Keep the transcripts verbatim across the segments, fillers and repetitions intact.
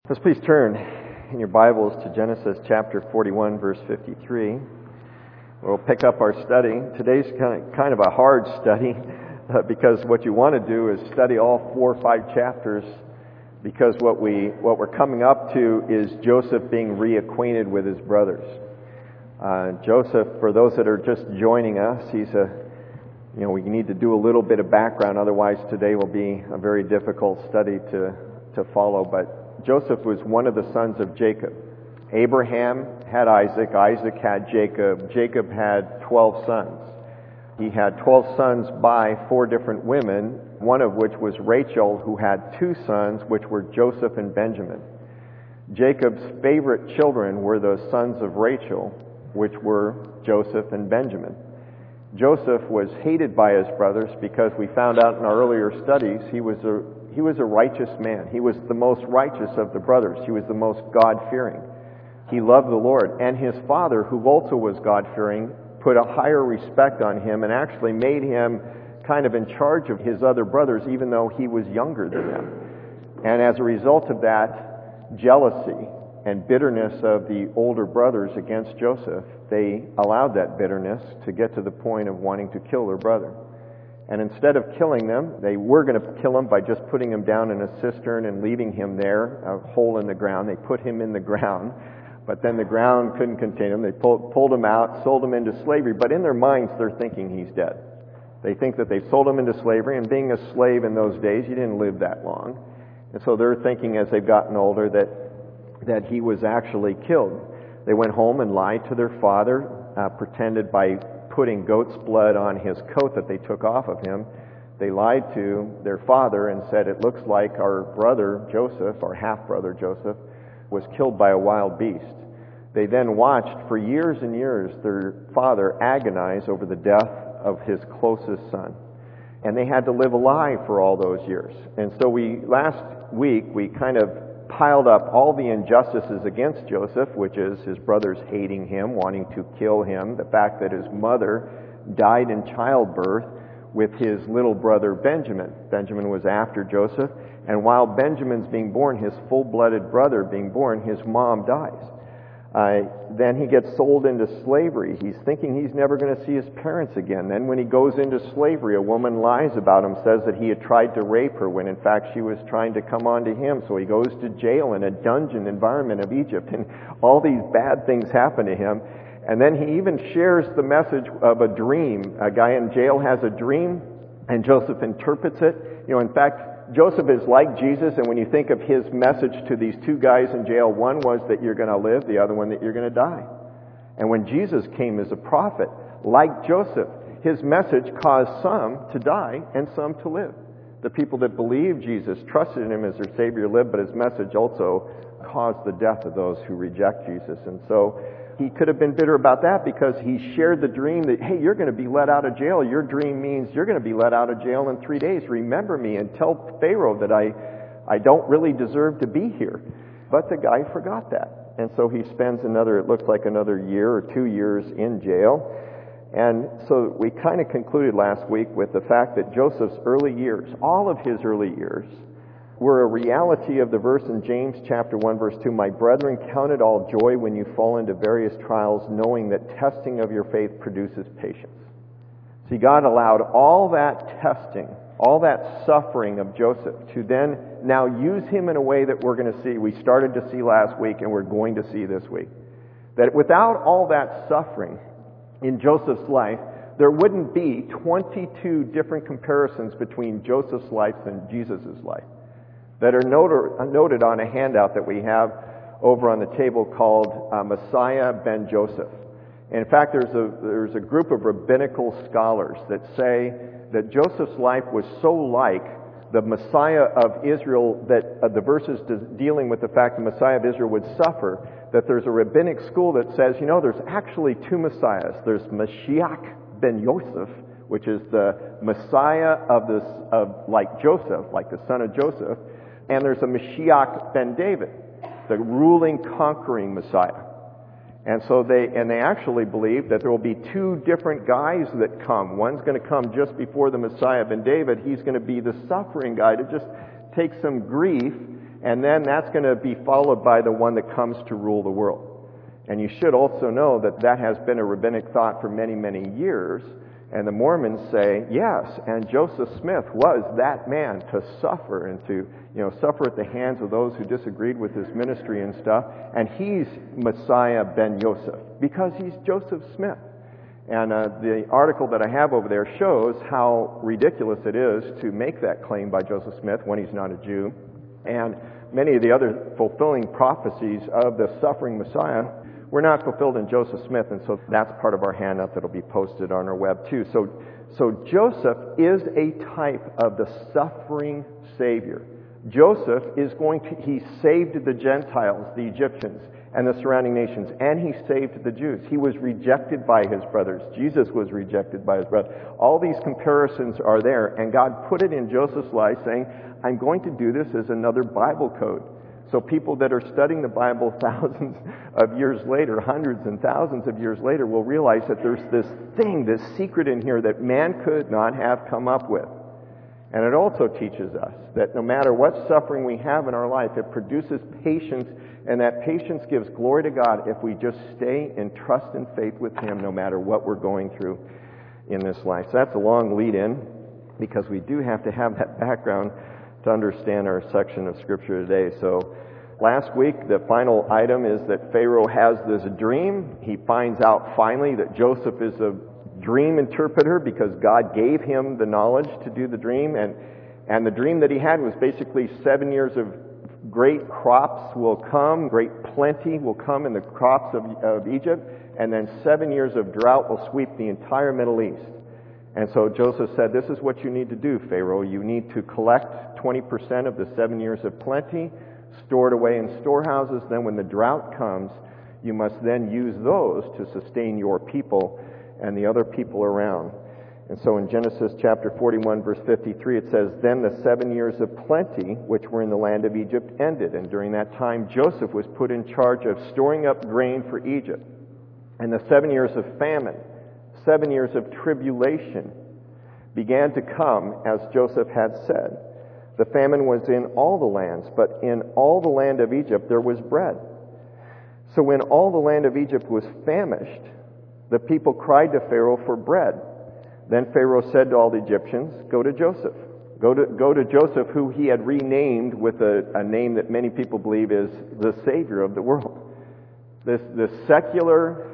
Let's please turn in your Bibles to Genesis chapter forty-one, verse fifty-three. We'll pick up our study. Today's kind of, kind of a hard study uh, because what you want to do is study all four or five chapters, because what we what we're coming up to is Joseph being reacquainted with his brothers. Uh, Joseph, for those that are just joining us, he's a you know we need to do a little bit of background, otherwise today will be a very difficult study to to follow. But Joseph was one of the sons of Jacob. Abraham had Isaac, Isaac had Jacob, Jacob had twelve sons. He had twelve sons by four different women, one of which was Rachel, who had two sons, which were Joseph and Benjamin. Jacob's favorite children were the sons of Rachel, which were Joseph and Benjamin. Joseph was hated by his brothers because we found out in our earlier studies he was a He was a righteous man. He was the most righteous of the brothers. He was the most God-fearing. He loved the Lord. And his father, who also was God-fearing, put a higher respect on him and actually made him kind of in charge of his other brothers, even though he was younger than them. And as a result of that jealousy and bitterness of the older brothers against Joseph, they allowed that bitterness to get to the point of wanting to kill their brother. And instead of killing them, they were going to kill him by just putting him down in a cistern and leaving him there, a hole in the ground. They put him in the ground, but then the ground couldn't contain him. They pulled, pulled him out, sold him into slavery, but in their minds they're thinking he's dead. They think that they sold him into slavery, and being a slave in those days, you didn't live that long. And so they're thinking as they've gotten older that, that he was actually killed. They went home and lied to their father, uh, pretended by putting goat's blood on his coat that they took off of him. They lied to their father and said, it looks like our brother Joseph, our half-brother Joseph, was killed by a wild beast. They then watched for years and years their father agonize over the death of his closest son. And they had to live a lie for all those years. And so we, last week, we kind of piled up all the injustices against Joseph, which is his brothers hating him, wanting to kill him, the fact that his mother died in childbirth with his little brother Benjamin. Benjamin was after Joseph, and while Benjamin's being born, his full-blooded brother being born, his mom dies. Uh, then he gets sold into slavery. He's thinking he's never going to see his parents again. Then when he goes into slavery, a woman lies about him, says that he had tried to rape her when in fact she was trying to come on to him. So he goes to jail in a dungeon environment of Egypt, and all these bad things happen to him. And then he even shares the message of a dream. A guy in jail has a dream, and Joseph interprets it. You know, in fact, Joseph is like Jesus, and when you think of his message to these two guys in jail, one was that you're going to live, the other one that you're going to die. And when Jesus came as a prophet, like Joseph, his message caused some to die and some to live. The people that believed Jesus, trusted in him as their Savior, lived, but his message also caused the death of those who reject Jesus. And so he could have been bitter about that because he shared the dream that, hey, you're going to be let out of jail. Your dream means you're going to be let out of jail in three days. Remember me and tell Pharaoh that I, I don't really deserve to be here. But the guy forgot that. And so he spends another, it looks like another year or two years in jail. And so we kind of concluded last week with the fact that Joseph's early years, all of his early years, were a reality of the verse in James chapter one, verse two, my brethren, count it all joy when you fall into various trials, knowing that testing of your faith produces patience. See, God allowed all that testing, all that suffering of Joseph to then now use him in a way that we're going to see. We started to see last week and we're going to see this week. That without all that suffering in Joseph's life, there wouldn't be twenty-two different comparisons between Joseph's life and Jesus' life that are noted, noted on a handout that we have over on the table called uh, Messiah ben Joseph. And in fact, there's a, there's a group of rabbinical scholars that say that Joseph's life was so like the Messiah of Israel that uh, the verses dealing with the fact the Messiah of Israel would suffer, that there's a rabbinic school that says, you know, there's actually two Messiahs. There's Mashiach ben Yosef, which is the Messiah of this, of like Joseph, like the son of Joseph, and there's a Mashiach ben David, the ruling, conquering Messiah. And so they, and they actually believe that there will be two different guys that come. One's going to come just before the Messiah ben David. He's going to be the suffering guy to just take some grief And then that's going to be followed by the one that comes to rule the world. And you should also know that that has been a rabbinic thought for many, many years. And the Mormons say, yes, and Joseph Smith was that man to suffer and to, you know, suffer at the hands of those who disagreed with his ministry and stuff. And he's Messiah ben Yosef, because he's Joseph Smith. And uh, the article that I have over there shows how ridiculous it is to make that claim by Joseph Smith when he's not a Jew. And many of the other fulfilling prophecies of the suffering Messiah were not fulfilled in Joseph Smith, and so that's part of our handout that'll be posted on our web too. So, so Joseph is a type of the suffering Savior. Joseph is going to, he saved the Gentiles, the Egyptians, and the surrounding nations, and he saved the Jews. He was rejected by his brothers. Jesus was rejected by his brothers. All these comparisons are there, and God put it in Joseph's life saying, I'm going to do this as another Bible code. So people that are studying the Bible thousands of years later, hundreds and thousands of years later, will realize that there's this thing, this secret in here that man could not have come up with. And it also teaches us that no matter what suffering we have in our life, it produces patience, and that patience gives glory to God if we just stay in trust and faith with Him no matter what we're going through in this life. So that's a long lead-in, because we do have to have that background to understand our section of Scripture today. So last week, the final item is that Pharaoh has this dream. He finds out finally that Joseph is a dream interpreter because God gave him the knowledge to do the dream. And, and the dream that he had was basically seven years of great crops will come, great plenty will come in the crops of, of Egypt, and then seven years of drought will sweep the entire Middle East. And so Joseph said, this is what you need to do, Pharaoh. You need to collect twenty percent of the seven years of plenty, store it away in storehouses. Then when the drought comes, you must then use those to sustain your people and the other people around. And so in Genesis chapter forty-one, verse fifty-three, it says, Then the seven years of plenty, which were in the land of Egypt, ended. And during that time, Joseph was put in charge of storing up grain for Egypt. And the seven years of famine, seven years of tribulation, began to come as Joseph had said. The famine was in all the lands, but in all the land of Egypt there was bread. So when all the land of Egypt was famished, the people cried to Pharaoh for bread. Then Pharaoh said to all the Egyptians, Go to Joseph. Go to, go to Joseph, who he had renamed with a, a name that many people believe is the Savior of the world. This, this secular,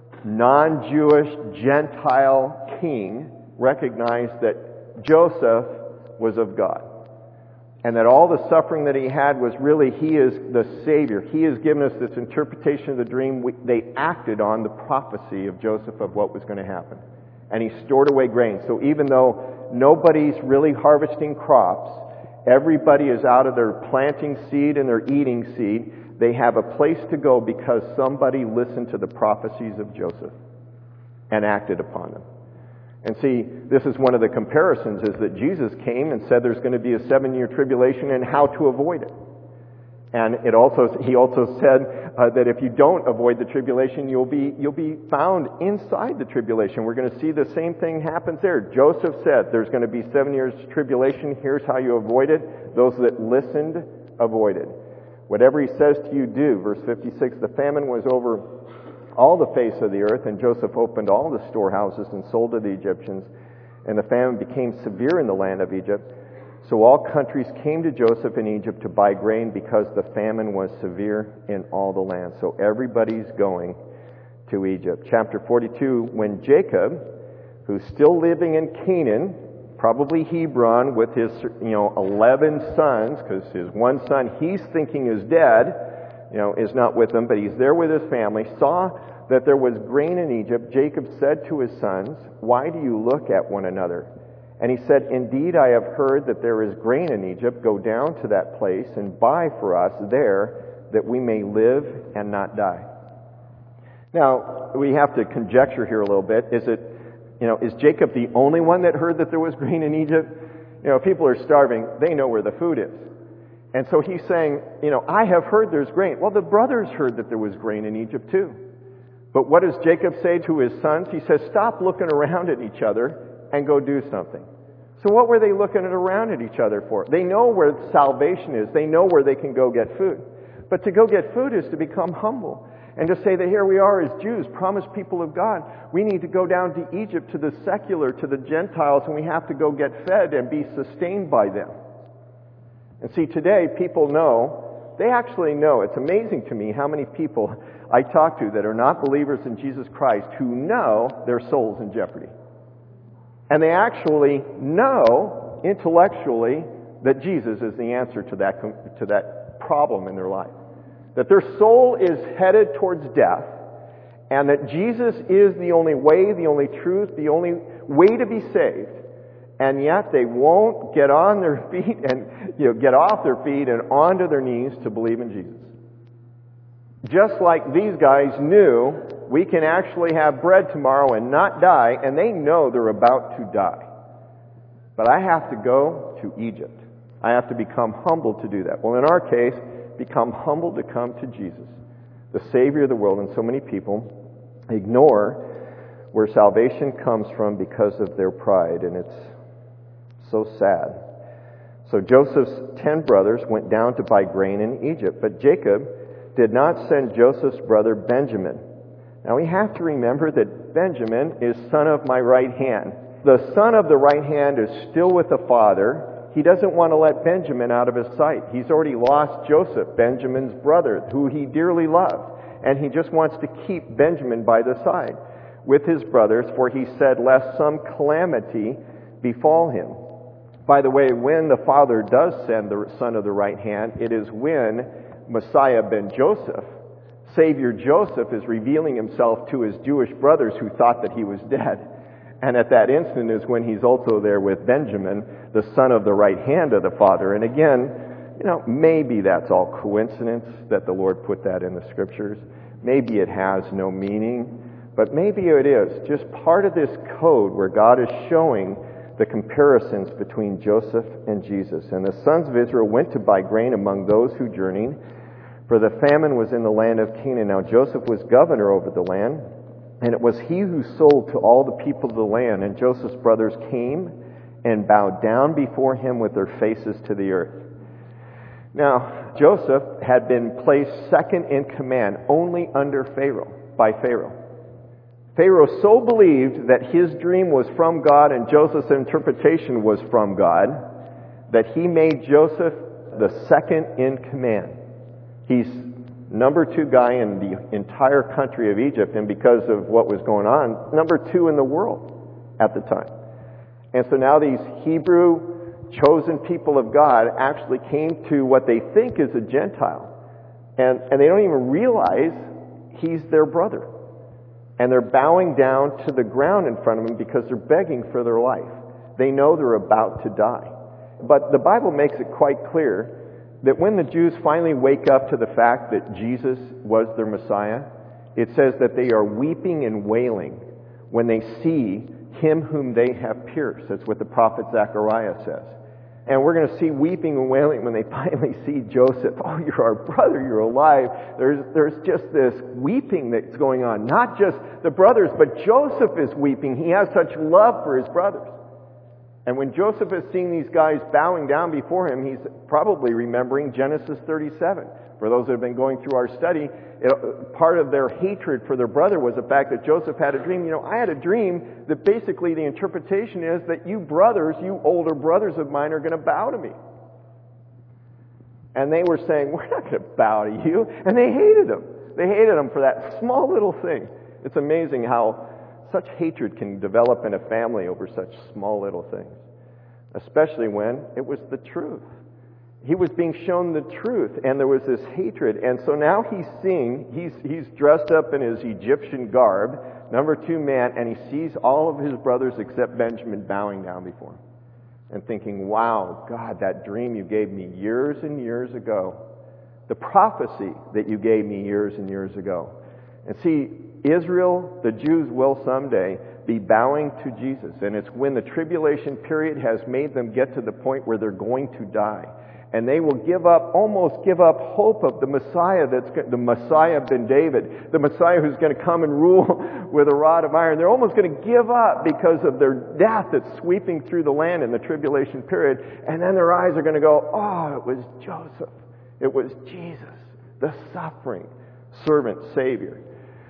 non-Jewish, Gentile king recognized that Joseph was of God. And that all the suffering that he had was really, he is the Savior. He has given us this interpretation of the dream. We, they acted on the prophecy of Joseph of what was going to happen. And he stored away grain. So even though nobody's really harvesting crops, everybody is out of their planting seed and their eating seed, they have a place to go because somebody listened to the prophecies of Joseph and acted upon them. And see, this is one of the comparisons, is that Jesus came and said there's going to be a seven-year tribulation and how to avoid it. And it also, he also said uh, that if you don't avoid the tribulation, you'll be you'll be found inside the tribulation. We're going to see the same thing happens there. Joseph said there's going to be seven years tribulation. Here's how you avoid it. Those that listened avoided. Whatever he says to you, do. Verse fifty-six, the famine was over all the face of the earth, and Joseph opened all the storehouses and sold to the Egyptians, and the famine became severe in the land of Egypt. So all countries came to Joseph in Egypt to buy grain because the famine was severe in all the land. So everybody's going to Egypt. Chapter forty-two, when Jacob, who's still living in Canaan, probably Hebron, with his, you know, eleven sons, because his one son he's thinking is dead, you know, is not with them, but he's there with his family, saw that there was grain in Egypt. Jacob said to his sons, Why do you look at one another? And he said, Indeed, I have heard that there is grain in Egypt. Go down to that place and buy for us there, that we may live and not die. Now, we have to conjecture here a little bit. Is it, you know, is Jacob the only one that heard that there was grain in Egypt? You know, if people are starving, they know where the food is. And so he's saying, you know, I have heard there's grain. Well, the brothers heard that there was grain in Egypt too. But what does Jacob say to his sons? He says, stop looking around at each other and go do something. So what were they looking around at each other for? They know where salvation is. They know where they can go get food. But to go get food is to become humble. And to say that here we are as Jews, promised people of God. We need to go down to Egypt, to the secular, to the Gentiles, and we have to go get fed and be sustained by them. And see, today people know, they actually know. It's amazing to me how many people I talk to that are not believers in Jesus Christ who know their soul's in jeopardy. And they actually know intellectually that Jesus is the answer to that, to that problem in their life. That their soul is headed towards death, and that Jesus is the only way, the only truth, the only way to be saved. And yet they won't get on their feet and, you know, get off their feet and onto their knees to believe in Jesus. Just like these guys knew we can actually have bread tomorrow and not die, and they know they're about to die. But I have to go to Egypt. I have to become humble to do that. Well, in our case, become humble to come to Jesus, the Savior of the world. And so many people ignore where salvation comes from because of their pride, and it's so sad. So Joseph's ten brothers went down to buy grain in Egypt, but Jacob did not send Joseph's brother Benjamin. Now we have to remember that Benjamin is son of my right hand. The son of the right hand is still with the father. He doesn't want to let Benjamin out of his sight. He's already lost Joseph, Benjamin's brother, who he dearly loved. And he just wants to keep Benjamin by the side with his brothers, for he said, lest some calamity befall him. By the way, when the father does send the son of the right hand, it is when Messiah ben Joseph, Savior Joseph, is revealing himself to his Jewish brothers who thought that he was dead. And at that instant is when he's also there with Benjamin, the son of the right hand of the Father. And again, you know, maybe that's all coincidence that the Lord put that in the Scriptures. Maybe it has no meaning. But maybe it is just part of this code where God is showing the comparisons between Joseph and Jesus. And the sons of Israel went to buy grain among those who journeyed, for the famine was in the land of Canaan. Now Joseph was governor over the land, and it was he who sold to all the people of the land. And Joseph's brothers came and bowed down before him with their faces to the earth. Now, Joseph had been placed second in command only under Pharaoh, by Pharaoh. Pharaoh so believed that his dream was from God and Joseph's interpretation was from God that he made Joseph the second in command. He's number two guy in the entire country of Egypt, and because of what was going on, number two in the world at the time. And so now these Hebrew chosen people of God actually came to what they think is a Gentile. And, and they don't even realize he's their brother. And they're bowing down to the ground in front of him because they're begging for their life. They know they're about to die. But the Bible makes it quite clear that when the Jews finally wake up to the fact that Jesus was their Messiah, it says that they are weeping and wailing when they see him whom they have pierced. That's what the prophet Zechariah says. And we're going to see weeping and wailing when they finally see Joseph. Oh, you're our brother, you're alive. There's, there's just this weeping that's going on. Not just the brothers, but Joseph is weeping. He has such love for his brothers. And when Joseph is seeing these guys bowing down before him, he's probably remembering Genesis thirty-seven. For those that have been going through our study, it, part of their hatred for their brother was the fact that Joseph had a dream. You know, I had a dream that basically the interpretation is that you brothers, you older brothers of mine, are going to bow to me. And they were saying, we're not going to bow to you. And they hated him. They hated him for that small little thing. It's amazing how such hatred can develop in a family over such small little things, especially when it was the truth. He was being shown the truth, and there was this hatred. And so now he's seeing, he's, he's dressed up in his Egyptian garb, number two man, and he sees all of his brothers except Benjamin bowing down before him and thinking, wow, God, that dream you gave me years and years ago, the prophecy that you gave me years and years ago. And see, Israel, the Jews will someday be bowing to Jesus. And it's when the tribulation period has made them get to the point where they're going to die. And they will give up, almost give up hope of the Messiah that's, the Messiah ben David, the Messiah who's going to come and rule with a rod of iron. They're almost going to give up because of their death that's sweeping through the land in the tribulation period. And then their eyes are going to go, oh, it was Joseph. It was Jesus, the suffering servant Savior.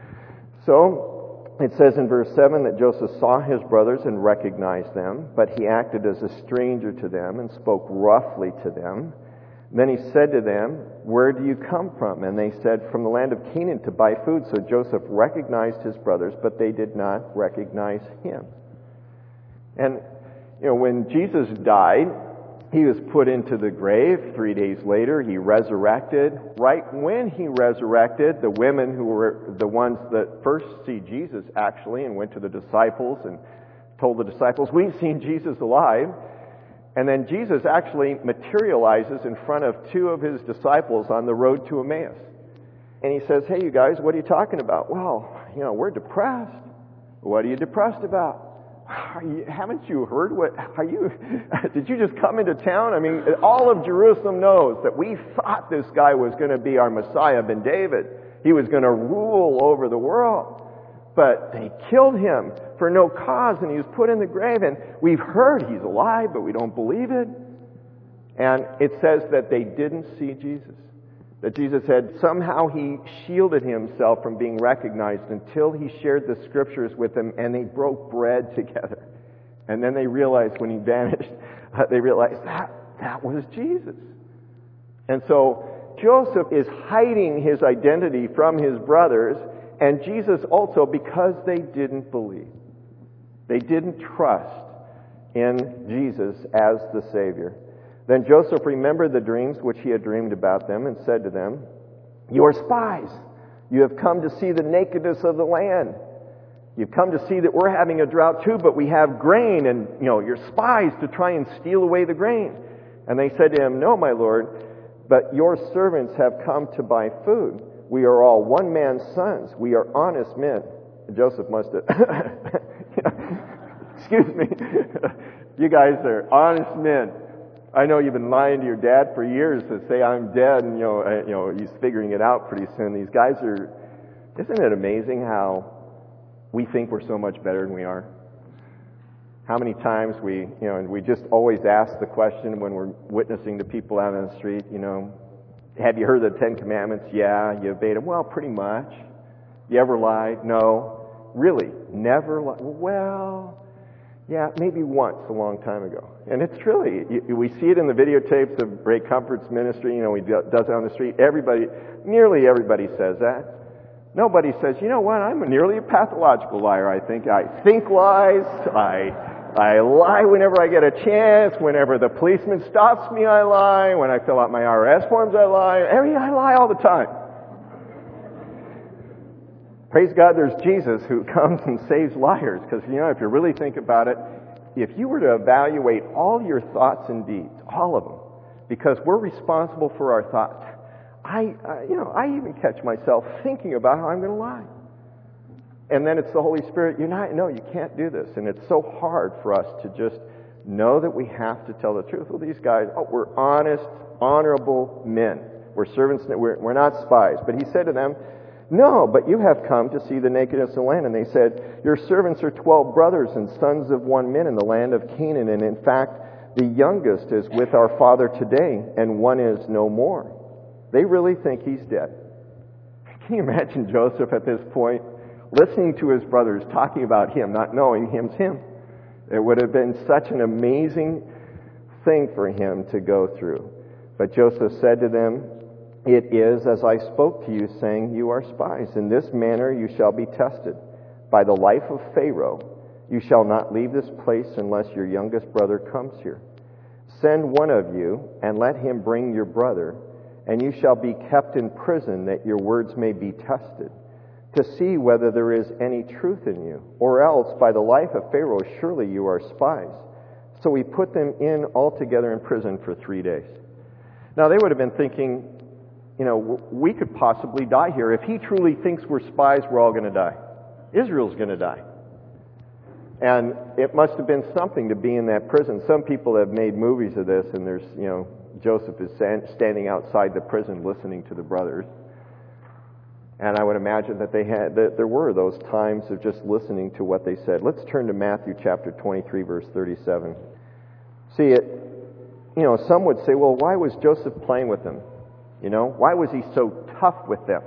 So, it says in verse seven that Joseph saw his brothers and recognized them, but he acted as a stranger to them and spoke roughly to them. Then he said to them, "Where do you come from?" And they said, "From the land of Canaan to buy food." So Joseph recognized his brothers, but they did not recognize him. And, you know, when Jesus died, he was put into the grave. Three days later, he resurrected. Right when he resurrected, the women who were the ones that first see Jesus, actually, and went to the disciples and told the disciples, "We've seen Jesus alive." And then Jesus actually materializes in front of two of his disciples on the road to Emmaus. And he says, "Hey, you guys, what are you talking about?" "Well, you know, we're depressed." "What are you depressed about?" Are you, haven't you heard what, are you, did you just come into town? I mean, all of Jerusalem knows that we thought this guy was going to be our Messiah ben David. He was going to rule over the world. But they killed him for no cause, and he was put in the grave, and we've heard he's alive, but we don't believe it. And it says that they didn't see Jesus. That Jesus had somehow he shielded himself from being recognized until he shared the scriptures with them and they broke bread together. And then they realized when he vanished, they realized that that was Jesus. And so Joseph is hiding his identity from his brothers, and Jesus also, because they didn't believe. They didn't trust in Jesus as the Savior. Then Joseph remembered the dreams which he had dreamed about them and said to them, "You are spies. You have come to see the nakedness of the land. You've come to see that we're having a drought too, but we have grain, and you know, you're spies to try and steal away the grain." And they said to him, "No, my lord, but your servants have come to buy food. We are all one man's sons. We are honest men." Joseph must have, excuse me, "You guys are honest men. I know you've been lying to your dad for years to say I'm dead, and you know, uh, you know, he's figuring it out pretty soon. These guys are, isn't it amazing how we think we're so much better than we are? How many times we, you know, and we just always ask the question when we're witnessing to people out on the street, you know, have you heard the Ten Commandments? Yeah. You obeyed them? Well, pretty much. You ever lied? No. Really? Never lied? Well, yeah, maybe once a long time ago. And it's really, we see it in the videotapes of Ray Comfort's ministry, you know, he does it on the street. Everybody, nearly everybody says that. Nobody says, "You know what, I'm nearly a pathological liar, I think. I think lies, I I lie whenever I get a chance, whenever the policeman stops me, I lie, when I fill out my I R S forms, I lie, Every, I lie all the time." Praise God, there's Jesus who comes and saves liars. Because, you know, if you really think about it, if you were to evaluate all your thoughts and deeds, all of them, because we're responsible for our thoughts, I, I you know, I even catch myself thinking about how I'm going to lie. And then it's the Holy Spirit, you're not, no, you can't do this. And it's so hard for us to just know that we have to tell the truth. Well, these guys, oh, we're honest, honorable men. We're servants, we're, we're not spies. But he said to them, "No, but you have come to see the nakedness of the land." And they said, "Your servants are twelve brothers and sons of one man in the land of Canaan. And in fact, the youngest is with our father today, and one is no more." They really think he's dead. Can you imagine Joseph at this point, listening to his brothers talking about him, not knowing him's him? It would have been such an amazing thing for him to go through. But Joseph said to them, "It is as I spoke to you, saying, you are spies. In this manner you shall be tested. By the life of Pharaoh, you shall not leave this place unless your youngest brother comes here. Send one of you, and let him bring your brother, and you shall be kept in prison, that your words may be tested, to see whether there is any truth in you. Or else, by the life of Pharaoh, surely you are spies." So we put them in altogether in prison for three days. Now they would have been thinking, you know, we could possibly die here. If he truly thinks we're spies, we're all going to die. Israel's going to die. And it must have been something to be in that prison. Some people have made movies of this, and there's, you know, Joseph is standing outside the prison listening to the brothers. And I would imagine that they had that there were those times of just listening to what they said. Let's turn to Matthew chapter twenty-three, verse thirty-seven. See it, you know, some would say, well, why was Joseph playing with them? You know, why was he so tough with them?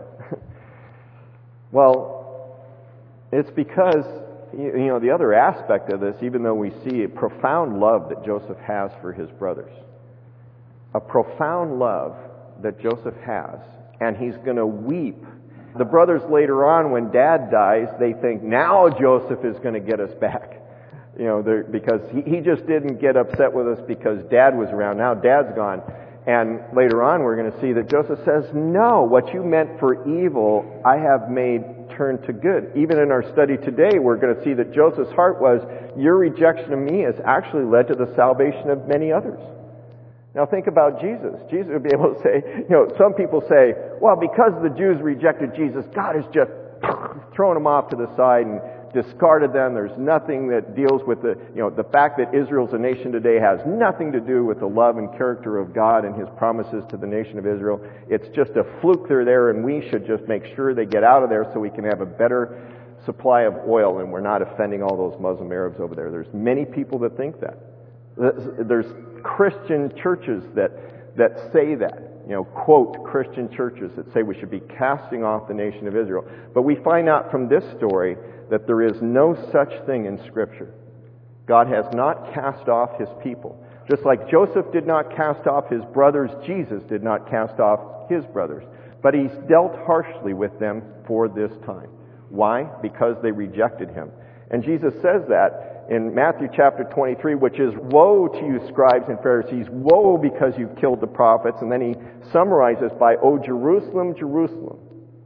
Well, it's because, you know, the other aspect of this, even though we see a profound love that Joseph has for his brothers, a profound love that Joseph has, and he's going to weep. The brothers later on, when Dad dies, they think, now Joseph is going to get us back. You know, because he, he just didn't get upset with us because Dad was around. Now Dad's gone. And later on, we're going to see that Joseph says, no, what you meant for evil, I have made turn to good. Even in our study today, we're going to see that Joseph's heart was, your rejection of me has actually led to the salvation of many others. Now think about Jesus. Jesus would be able to say, you know, some people say, well, because the Jews rejected Jesus, God has just thrown them off to the side and discarded them. There's nothing that deals with the, you know, the fact that Israel's a nation today has nothing to do with the love and character of God and His promises to the nation of Israel. It's just a fluke they're there, and we should just make sure they get out of there so we can have a better supply of oil and we're not offending all those Muslim Arabs over there. There's many people that think that. There's Christian churches that that say that, you know, quote Christian churches that say we should be casting off the nation of Israel. But we find out from this story that there is no such thing in Scripture. God has not cast off His people. Just like Joseph did not cast off his brothers, Jesus did not cast off His brothers. But He's dealt harshly with them for this time. Why? Because they rejected Him. And Jesus says that in Matthew chapter twenty-three, which is, woe to you scribes and Pharisees, woe because you've killed the prophets. And then He summarizes by, O Jerusalem, Jerusalem,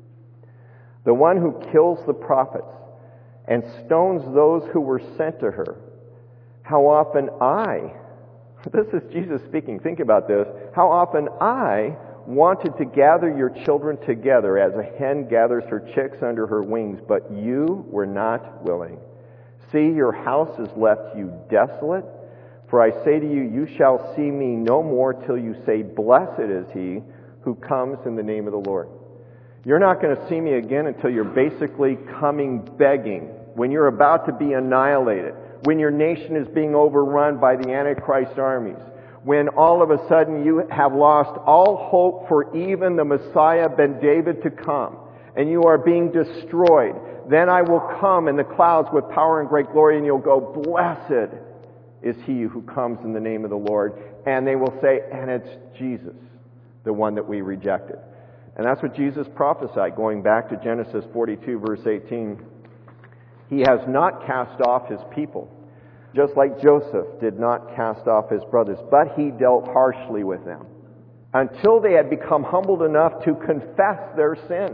the one who kills the prophets and stones those who were sent to her. How often I, this is Jesus speaking, think about this, how often I wanted to gather your children together as a hen gathers her chicks under her wings, but you were not willing. See, your house is left you desolate. For I say to you, you shall see me no more till you say, blessed is he who comes in the name of the Lord. You're not going to see me again until you're basically coming begging, when you're about to be annihilated, when your nation is being overrun by the Antichrist armies, when all of a sudden you have lost all hope for even the Messiah ben David to come, and you are being destroyed. Then I will come in the clouds with power and great glory, and you'll go, blessed is he who comes in the name of the Lord. And they will say, and it's Jesus, the one that we rejected. And that's what Jesus prophesied, going back to Genesis forty-two, verse eighteen. He has not cast off His people, just like Joseph did not cast off his brothers, but He dealt harshly with them until they had become humbled enough to confess their sin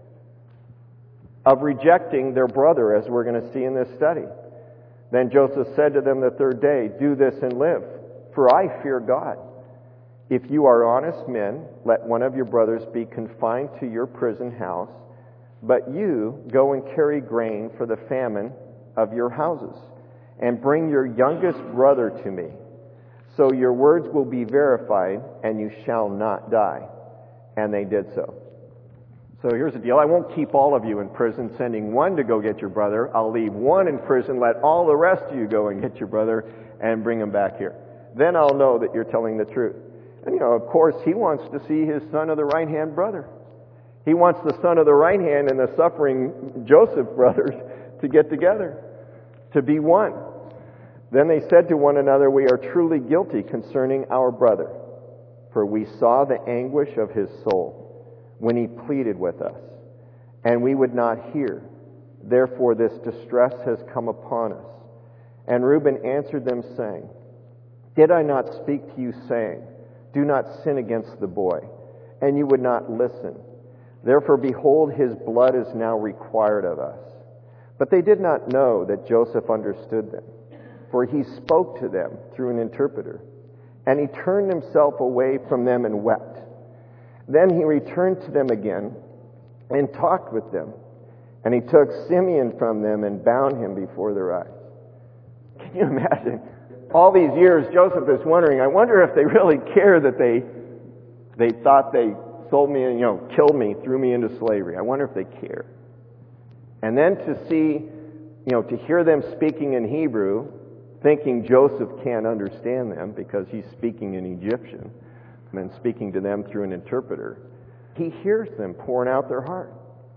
of rejecting their brother, as we're going to see in this study. Then Joseph said to them the third day, do this and live, for I fear God. If you are honest men, let one of your brothers be confined to your prison house, but you go and carry grain for the famine of your houses, and bring your youngest brother to me. So your words will be verified, and you shall not die. And they did so. So here's the deal. I won't keep all of you in prison, sending one to go get your brother. I'll leave one in prison, let all the rest of you go and get your brother, and bring him back here. Then I'll know that you're telling the truth. And, you know, of course, he wants to see his son of the right-hand brother. He wants the son of the right hand and the suffering Joseph brothers to get together, to be one. Then they said to one another, we are truly guilty concerning our brother, for we saw the anguish of his soul when he pleaded with us, and we would not hear. Therefore this distress has come upon us. And Reuben answered them, saying, did I not speak to you, saying, do not sin against the boy? And you would not listen. Therefore, behold, his blood is now required of us. But they did not know that Joseph understood them, for he spoke to them through an interpreter. And he turned himself away from them and wept. Then he returned to them again and talked with them. And he took Simeon from them and bound him before their eyes. Can you imagine? all these years, Joseph is wondering, I wonder if they really care that they they thought they sold me and, you know, killed me, threw me into slavery. I wonder if they care. And then to see, you know, to hear them speaking in Hebrew, thinking Joseph can't understand them because he's speaking in Egyptian and speaking to them through an interpreter, he hears them pouring out their heart.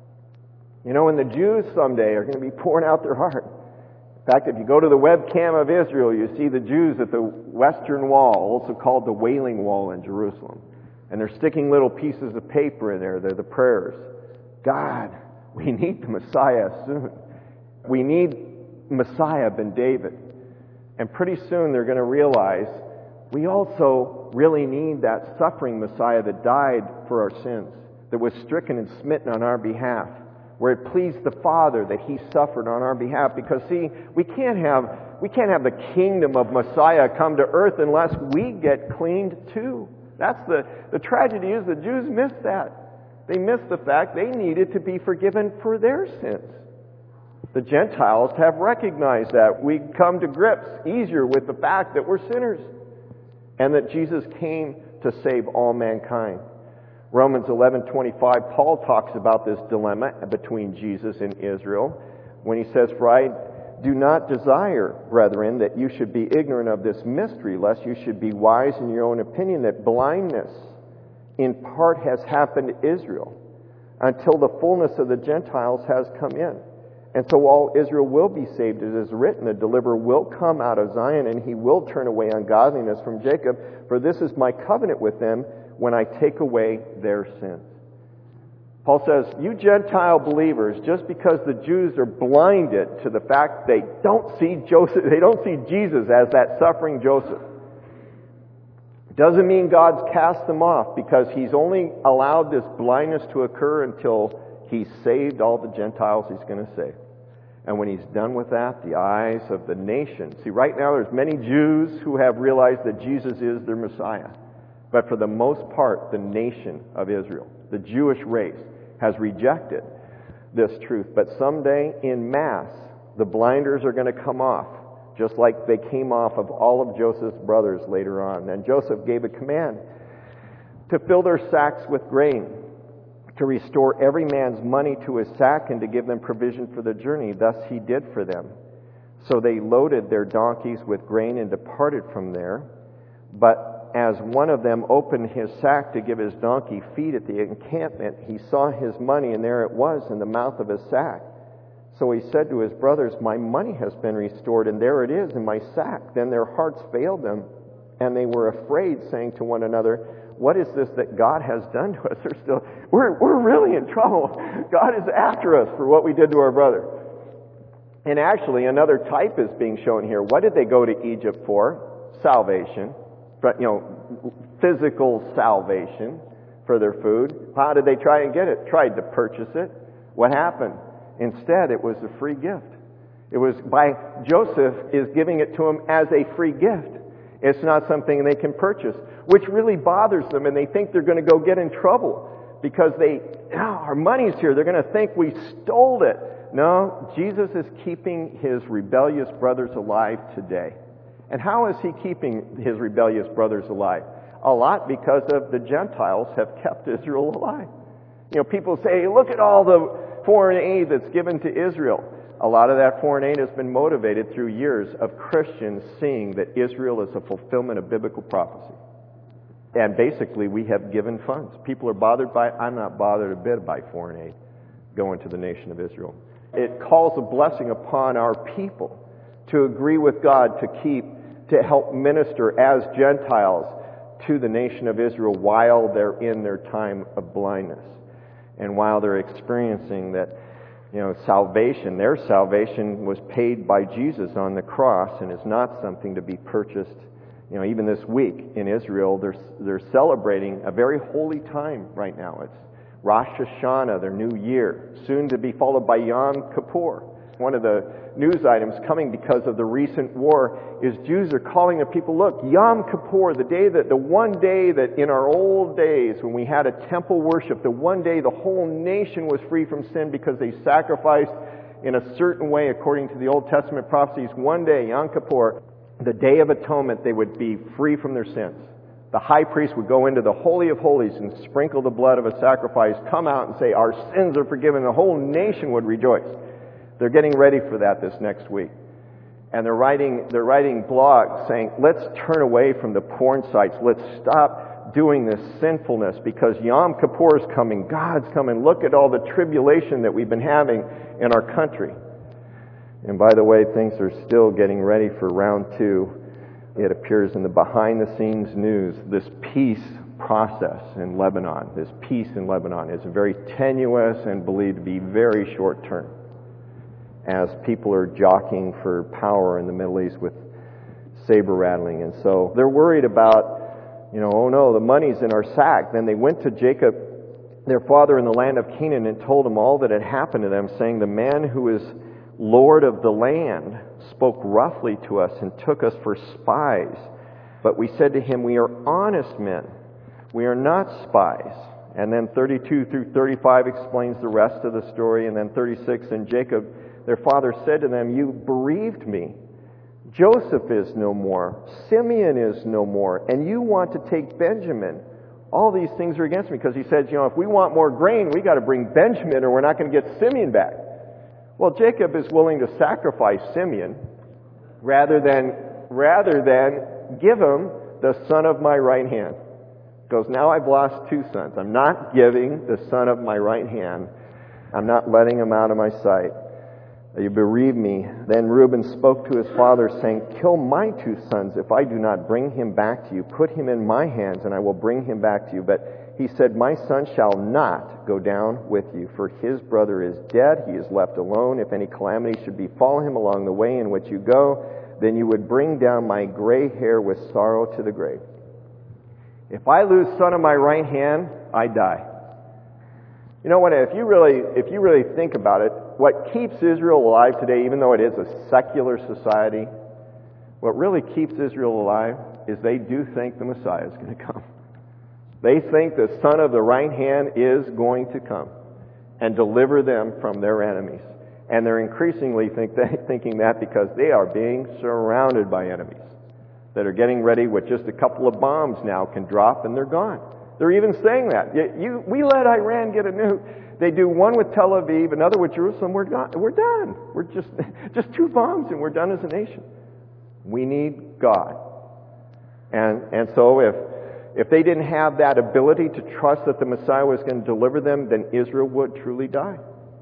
You know, and the Jews someday are going to be pouring out their heart. In fact, if you go to the webcam of Israel, you see the Jews at the Western Wall, also called the Wailing Wall in Jerusalem. And they're sticking little pieces of paper in there. They're the prayers. God, we need the Messiah soon. We need Messiah ben David. And pretty soon they're going to realize we also really need that suffering Messiah that died for our sins, that was stricken and smitten on our behalf, where it pleased the Father that He suffered on our behalf. Because see, we can't have we can't have the kingdom of Messiah come to earth unless we get cleaned too. That's the, the tragedy is the Jews missed that. They missed the fact they needed to be forgiven for their sins. The Gentiles have recognized that. We come to grips easier with the fact that we're sinners and that Jesus came to save all mankind. Romans eleven twenty-five, Paul talks about this dilemma between Jesus and Israel when he says, "For I do not desire, brethren, that you should be ignorant of this mystery, lest you should be wise in your own opinion, that blindness in part has happened to Israel, until the fullness of the Gentiles has come in. And so all Israel will be saved. It is written, the deliverer will come out of Zion, and he will turn away ungodliness from Jacob. For this is my covenant with them, when I take away their sins." Paul says, you Gentile believers, just because the Jews are blinded to the fact they don't see Joseph, they don't see Jesus as that suffering Joseph, doesn't mean God's cast them off, because He's only allowed this blindness to occur until He's saved all the Gentiles He's going to save. And when He's done with that, the eyes of the nation. See, right now there's many Jews who have realized that Jesus is their Messiah. But for the most part, the nation of Israel, the Jewish race, has rejected this truth. But someday, in mass, the blinders are going to come off, just like they came off of all of Joseph's brothers later on. And Joseph gave a command to fill their sacks with grain, to restore every man's money to his sack, and to give them provision for the journey. Thus he did for them. So they loaded their donkeys with grain and departed from there. But as one of them opened his sack to give his donkey feed at the encampment, he saw his money, and there it was in the mouth of his sack. So he said to his brothers, "My money has been restored, and there it is in my sack." Then their hearts failed them, and they were afraid, saying to one another, "What is this that God has done to us?" They're still, we're, we're really in trouble. God is after us for what we did to our brother. And actually, another type is being shown here. What did they go to Egypt for? Salvation. But, you know, physical salvation for their food. How did they try and get it? Tried to purchase it. What happened? Instead, it was a free gift. It was by Joseph is giving it to them as a free gift. It's not something they can purchase, which really bothers them, and they think they're going to go get in trouble because they, oh, our money's here. They're going to think we stole it. No, Jesus is keeping His rebellious brothers alive today. And how is He keeping His rebellious brothers alive? A lot because of the Gentiles have kept Israel alive. You know, people say, look at all the foreign aid that's given to Israel. A lot of that foreign aid has been motivated through years of Christians seeing that Israel is a fulfillment of biblical prophecy. And basically, we have given funds. People are bothered by it. I'm not bothered a bit by foreign aid going to the nation of Israel. It calls a blessing upon our people to agree with God to keep, to help minister as Gentiles to the nation of Israel while they're in their time of blindness. And while they're experiencing that, you know, salvation, their salvation was paid by Jesus on the cross and is not something to be purchased. You know, even this week in Israel, they're, they're celebrating a very holy time right now. It's Rosh Hashanah, their new year, soon to be followed by Yom Kippur. One of the news items coming because of the recent war is Jews are calling the people, look, Yom Kippur, the day that, the one day that in our old days when we had a temple worship, the one day the whole nation was free from sin because they sacrificed in a certain way according to the Old Testament prophecies. One day, Yom Kippur, the Day of Atonement, they would be free from their sins. The high priest would go into the Holy of Holies and sprinkle the blood of a sacrifice, come out and say, our sins are forgiven. The whole nation would rejoice. They're getting ready for that this next week. And they're writing, they're writing blogs saying, let's turn away from the porn sites. Let's stop doing this sinfulness because Yom Kippur is coming. God's coming. Look at all the tribulation that we've been having in our country. And by the way, things are still getting ready for round two. It appears in the behind-the-scenes news, this peace process in Lebanon, this peace in Lebanon is very tenuous and believed to be very short-term, as people are jockeying for power in the Middle East with saber rattling. And so they're worried about, you know, oh no, the money's in our sack. Then they went to Jacob, their father, in the land of Canaan and told him all that had happened to them, saying, the man who is Lord of the land spoke roughly to us and took us for spies. But we said to him, we are honest men. We are not spies. And then thirty-two through thirty-five explains the rest of the story. And then thirty-six, and Jacob, their father, said to them, you bereaved me. Joseph is no more. Simeon is no more. And you want to take Benjamin. All these things are against me. Because he says, you know, if we want more grain, we got to bring Benjamin or we're not going to get Simeon back. Well, Jacob is willing to sacrifice Simeon rather than, rather than give him the son of my right hand. He goes, now I've lost two sons. I'm not giving the son of my right hand. I'm not letting him out of my sight. You bereave me. Then Reuben spoke to his father, saying, kill my two sons if I do not bring him back to you. Put him in my hands, and I will bring him back to you. But he said, my son shall not go down with you, for his brother is dead. He is left alone. If any calamity should befall him along the way in which you go, then you would bring down my gray hair with sorrow to the grave. If I lose son of my right hand, I die. You know what? If you really, if you really think about it, what keeps Israel alive today, even though it is a secular society, what really keeps Israel alive is they do think the Messiah is going to come. They think the son of the right hand is going to come and deliver them from their enemies. And they're increasingly think that, thinking that because they are being surrounded by enemies that are getting ready with just a couple of bombs now can drop and they're gone. They're even saying that. You, you, we let Iran get a nuke. They do one with Tel Aviv, another with Jerusalem. We're done. We're done. We're just, just two bombs and we're done as a nation. We need God. And, and so if, if they didn't have that ability to trust that the Messiah was going to deliver them, then Israel would truly die.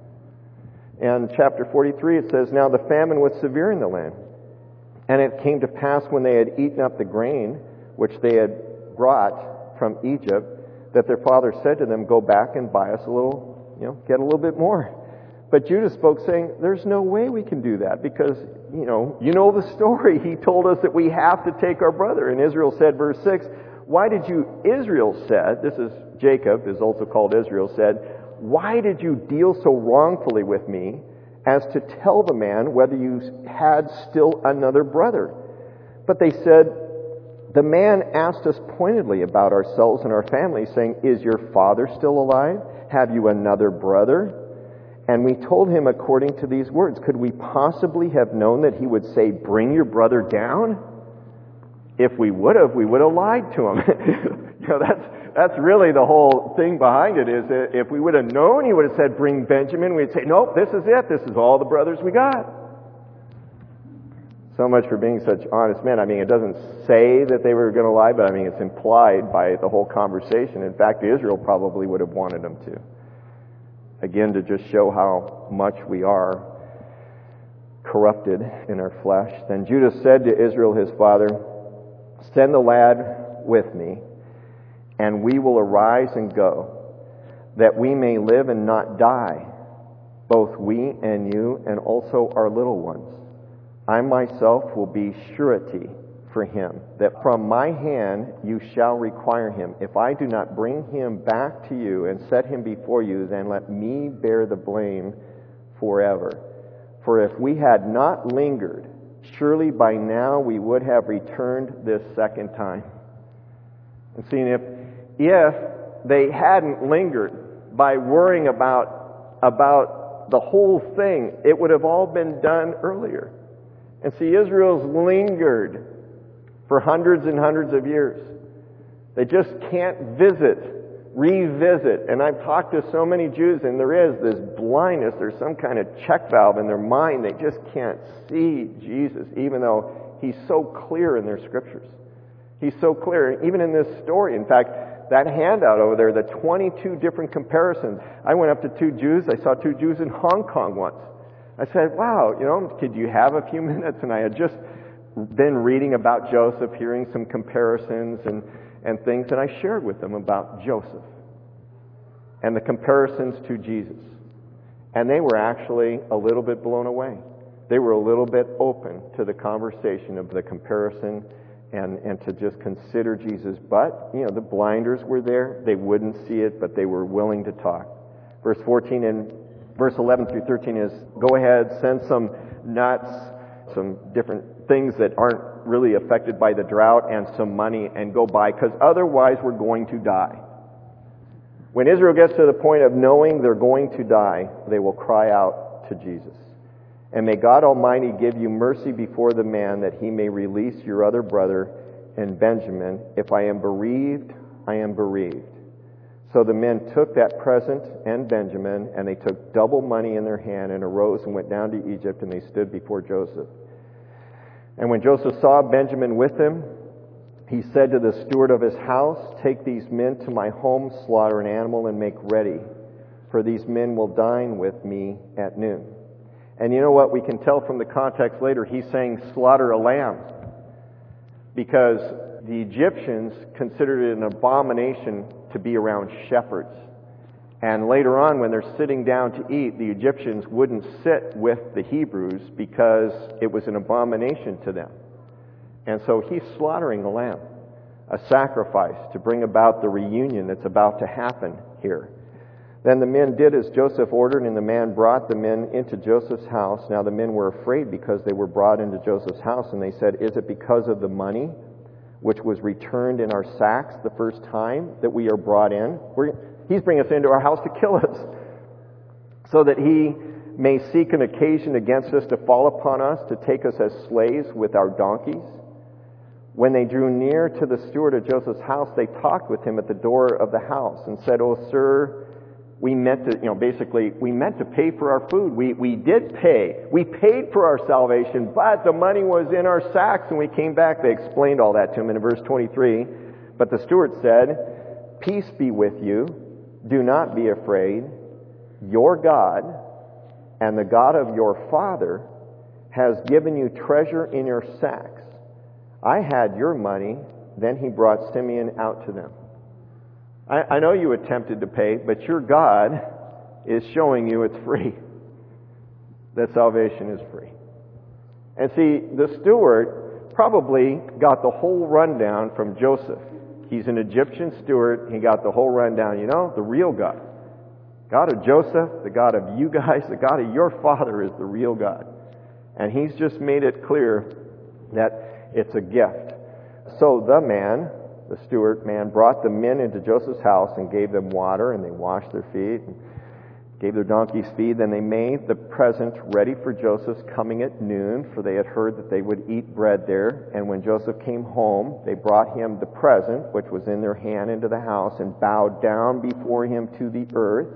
And chapter forty-three, it says, now the famine was severe in the land. And it came to pass when they had eaten up the grain which they had brought from Egypt, that their father said to them, go back and buy us a little, you know, get a little bit more. But Judah spoke, saying, there's no way we can do that because, you know, you know the story. He told us that we have to take our brother. And Israel said, verse six, why did you, Israel said, this is Jacob, is also called Israel, said, why did you deal so wrongfully with me as to tell the man whether you had still another brother? But they said, the man asked us pointedly about ourselves and our family, saying, is your father still alive? Have you another brother? And we told him according to these words. Could we possibly have known that he would say, bring your brother down? If we would have, we would have lied to him. You know, that's that's really the whole thing behind it, is that if we would have known, he would have said, bring Benjamin. We'd say, nope, this is it. This is all the brothers we got. So much for being such honest men. I mean, it doesn't say that they were going to lie, but I mean, it's implied by the whole conversation. In fact, Israel probably would have wanted them to. Again, to just show how much we are corrupted in our flesh. Then Judah said to Israel his father, send the lad with me, and we will arise and go, that we may live and not die, both we and you, and also our little ones. I myself will be surety for him, that from my hand you shall require him. If I do not bring him back to you and set him before you, then let me bear the blame forever. For if we had not lingered, surely by now we would have returned this second time. And seeing if if they hadn't lingered by worrying about about the whole thing, it would have all been done earlier. And see, Israel's lingered for hundreds and hundreds of years. They just can't visit, revisit. And I've talked to so many Jews, and there is this blindness. There's some kind of check valve in their mind. They just can't see Jesus, even though he's so clear in their scriptures. He's so clear, even in this story. In fact, that handout over there, the twenty-two different comparisons. I went up to two Jews. I saw two Jews in Hong Kong once. I said, wow, you know, could you have a few minutes? And I had just been reading about Joseph, hearing some comparisons and, and things, and I shared with them about Joseph and the comparisons to Jesus. And they were actually a little bit blown away. They were a little bit open to the conversation of the comparison and, and to just consider Jesus. But, you know, the blinders were there. They wouldn't see it, but they were willing to talk. Verse fourteen and verse eleven through thirteen is, go ahead, send some nuts, some different things that aren't really affected by the drought, and some money, and go buy, because otherwise we're going to die. When Israel gets to the point of knowing they're going to die, they will cry out to Jesus. And may God Almighty give you mercy before the man, that he may release your other brother and Benjamin. If I am bereaved, I am bereaved. So the men took that present and Benjamin, and they took double money in their hand, and arose and went down to Egypt, and they stood before Joseph. And when Joseph saw Benjamin with him, he said to the steward of his house, take these men to my home, slaughter an animal, and make ready, for these men will dine with me at noon. And you know what? We can tell from the context later, he's saying slaughter a lamb, because the Egyptians considered it an abomination to be around shepherds. And later on, when they're sitting down to eat, the Egyptians wouldn't sit with the Hebrews because it was an abomination to them. And so he's slaughtering a lamb, a sacrifice to bring about the reunion that's about to happen here. Then the men did as Joseph ordered, and the man brought the men into Joseph's house. Now the men were afraid because they were brought into Joseph's house, and they said, is it because of the money which was returned in our sacks the first time that we are brought in? We're, he's bringing us into our house to kill us, so that he may seek an occasion against us to fall upon us, to take us as slaves with our donkeys. When they drew near to the steward of Joseph's house, they talked with him at the door of the house and said, "Oh, sir, we meant to, you know, basically, we meant to pay for our food. We, we did pay. We paid for our salvation, but the money was in our sacks and we came back." They explained all that to him in verse twenty-three. But the steward said, "Peace be with you. Do not be afraid. Your God and the God of your father has given you treasure in your sacks. I had your money." Then he brought Simeon out to them. I, I know you attempted to pay, but your God is showing you it's free. That salvation is free. And see, the steward probably got the whole rundown from Joseph. He's an Egyptian steward. He got the whole rundown. You know, the real God. God of Joseph, the God of you guys, the God of your father is the real God. And he's just made it clear that it's a gift. So the man, the steward man, brought the men into Joseph's house and gave them water, and they washed their feet, and gave their donkeys feed. Then they made the present ready for Joseph's coming at noon, for they had heard that they would eat bread there. And when Joseph came home, they brought him the present, which was in their hand, into the house, and bowed down before him to the earth.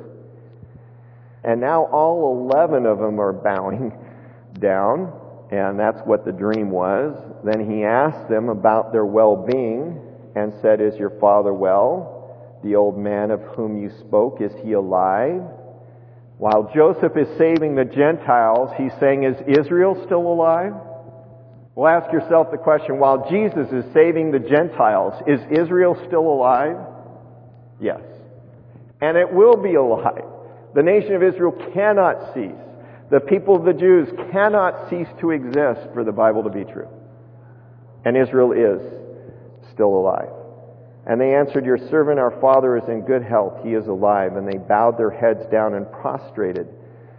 And now all eleven of them are bowing down, and that's what the dream was. Then he asked them about their well-being and said, "Is your father well? The old man of whom you spoke, is he alive?" While Joseph is saving the Gentiles, he's saying, is Israel still alive? Well, ask yourself the question, while Jesus is saving the Gentiles, is Israel still alive? Yes. And it will be alive. The nation of Israel cannot cease. The people of the Jews cannot cease to exist for the Bible to be true. And Israel is still alive. And they answered, "Your servant, our father, is in good health. He is alive." And they bowed their heads down and prostrated,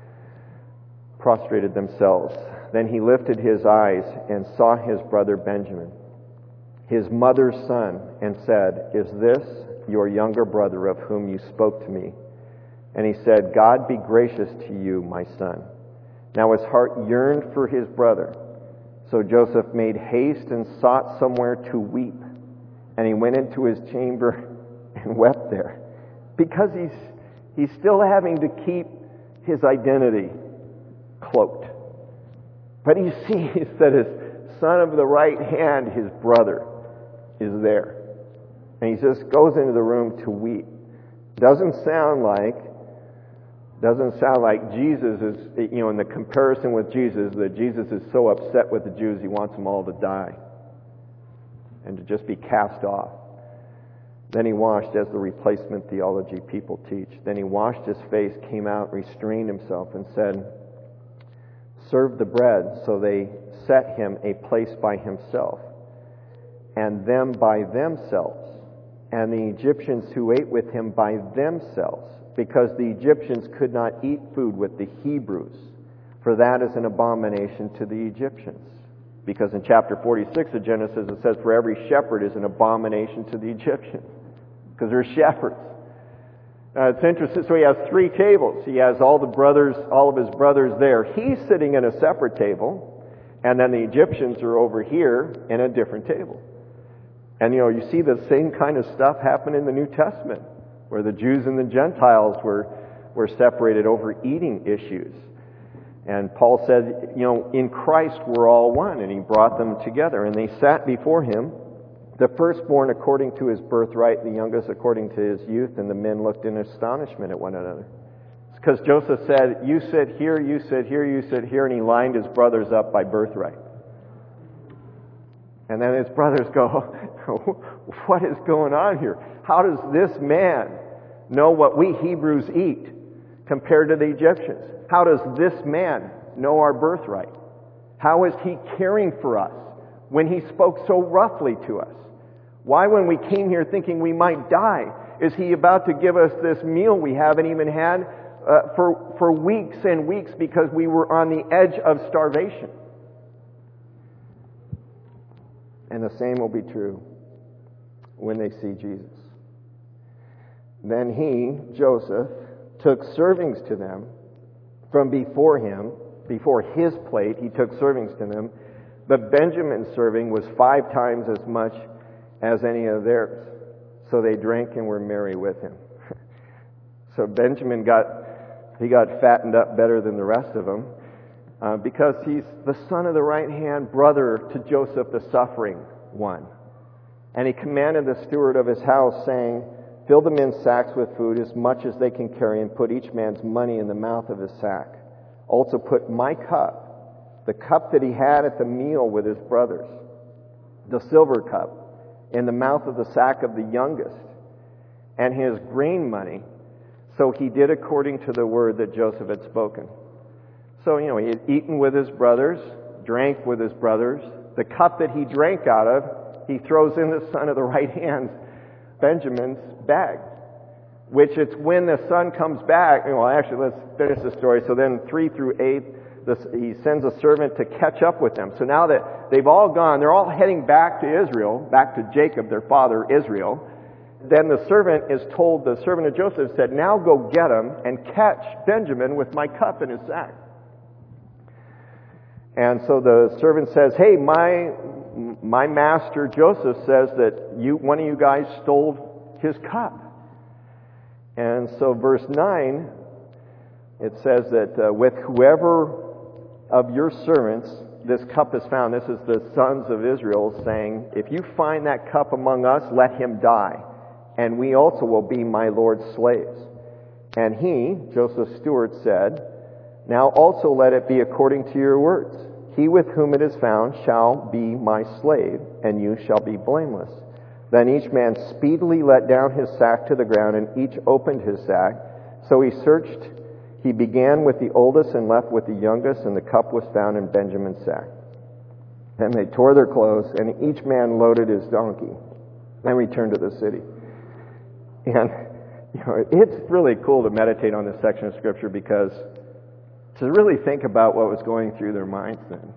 prostrated themselves. Then he lifted his eyes and saw his brother Benjamin, his mother's son, and said, "Is this your younger brother of whom you spoke to me?" And he said, "God be gracious to you, my son." Now his heart yearned for his brother. So Joseph made haste and sought somewhere to weep. And he went into his chamber and wept there. Because he's, he's still having to keep his identity cloaked. But he sees that his son of the right hand, his brother, is there. And he just goes into the room to weep. Doesn't sound like, doesn't sound like Jesus is, you know, in the comparison with Jesus, that Jesus is so upset with the Jews, he wants them all to die and to just be cast off. Then he washed, as the replacement theology people teach, then he washed his face, came out, restrained himself, and said, serve the bread. So they set him a place by himself, and them by themselves, and the Egyptians who ate with him by themselves, because the Egyptians could not eat food with the Hebrews, for that is an abomination to the Egyptians. Because in chapter forty-six of Genesis it says, for every shepherd is an abomination to the Egyptians, because they're shepherds. Uh, it's interesting. So he has three tables. He has all the brothers, all of his brothers there. He's sitting at a separate table, and then the Egyptians are over here in a different table. And you know, you see the same kind of stuff happen in the New Testament, where the Jews and the Gentiles were were separated over eating issues. And Paul said, you know, in Christ we're all one, and he brought them together. And they sat before him, the firstborn according to his birthright, the youngest according to his youth, and the men looked in astonishment at one another. It's because Joseph said, you sit here, you sit here, you sit here, and he lined his brothers up by birthright. And then his brothers go, what is going on here? How does this man know what we Hebrews eat compared to the Egyptians? How does this man know our birthright? How is he caring for us when he spoke so roughly to us? Why, when we came here thinking we might die, is he about to give us this meal we haven't even had uh, for, for weeks and weeks because we were on the edge of starvation? And the same will be true when they see Jesus. Then he, Joseph, took servings to them from before him, before his plate, he took servings to them. But Benjamin's serving was five times as much as any of theirs. So they drank and were merry with him. So Benjamin got, he got fattened up better than the rest of them, uh, because he's the son of the right hand, brother to Joseph, the suffering one. And he commanded the steward of his house, saying, fill the men's sacks with food as much as they can carry, and put each man's money in the mouth of his sack. Also put my cup, the cup that he had at the meal with his brothers, the silver cup, in the mouth of the sack of the youngest, and his grain money. So he did according to the word that Joseph had spoken. So, you know, he had eaten with his brothers, drank with his brothers. The cup that he drank out of, he throws in the son of the right hand, Benjamin's bag, which it's when the son comes back. Well, actually, let's finish the story. So then three through eight, this, he sends a servant to catch up with them. So now that they've all gone, they're all heading back to Israel, back to Jacob, their father, Israel. Then the servant is told, the servant of Joseph said, now go get him and catch Benjamin with my cup in his sack. And so the servant says, hey, my my master Joseph says that you one of you guys stole his cup. And so verse nine, it says that uh, with whoever of your servants this cup is found, this is the sons of Israel saying, if you find that cup among us, let him die, and we also will be my Lord's slaves. And he, Joseph's steward, said, now also let it be according to your words. He with whom it is found shall be my slave, and you shall be blameless. Then each man speedily let down his sack to the ground, and each opened his sack. So he searched. He began with the oldest and left with the youngest, and the cup was found in Benjamin's sack. Then they tore their clothes, and each man loaded his donkey, and returned to the city. And you know, it's really cool to meditate on this section of Scripture, because to really think about what was going through their minds then.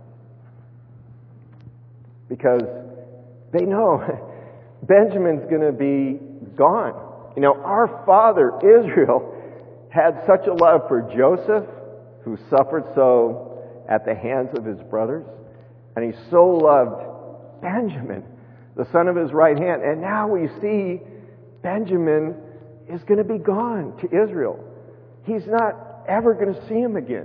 Because they know Benjamin's going to be gone. You know, our father Israel had such a love for Joseph, who suffered so at the hands of his brothers. And he so loved Benjamin, the son of his right hand. And now we see Benjamin is going to be gone to Israel. He's not ever going to see him again.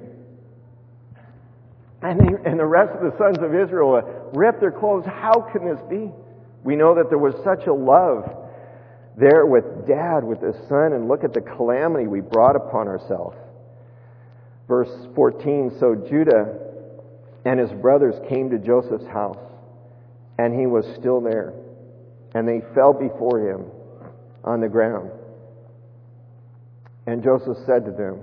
And, they, and the rest of the sons of Israel uh, ripped their clothes. How can this be? We know that there was such a love there with Dad, with his son, and look at the calamity we brought upon ourselves. Verse fourteen, so Judah and his brothers came to Joseph's house, and he was still there. And they fell before him on the ground. And Joseph said to them,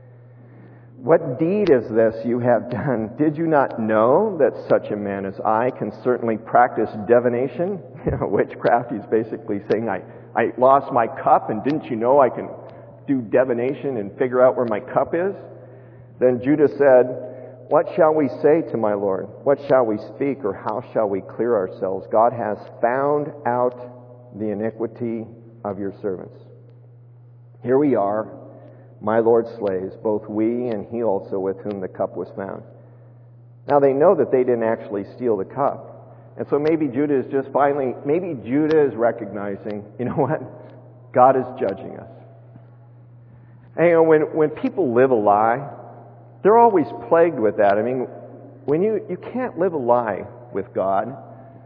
what deed is this you have done? Did you not know that such a man as I can certainly practice divination? You know, witchcraft. He's basically saying, I, I lost my cup, and didn't you know I can do divination and figure out where my cup is? Then Judah said, what shall we say to my Lord? What shall we speak, or how shall we clear ourselves? God has found out the iniquity of your servants. Here we are, my Lord's slaves, both we and he also with whom the cup was found. Now they know that they didn't actually steal the cup. And so maybe Judah is just finally, maybe Judah is recognizing, you know what? God is judging us. And you know, when, when people live a lie, they're always plagued with that. I mean, when you, you can't live a lie with God,